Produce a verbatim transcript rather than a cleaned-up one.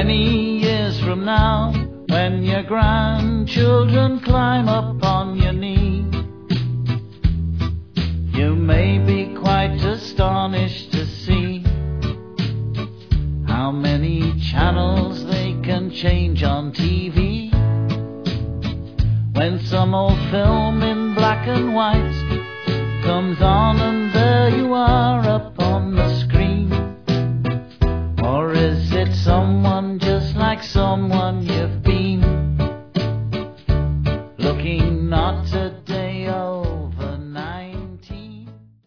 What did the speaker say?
Many years from now, when your grandchildren climb up on your knee, you may be quite astonished to see how many channels they can change on T V. When some old film in black and white comes on and there you are up on the screen, or is it someone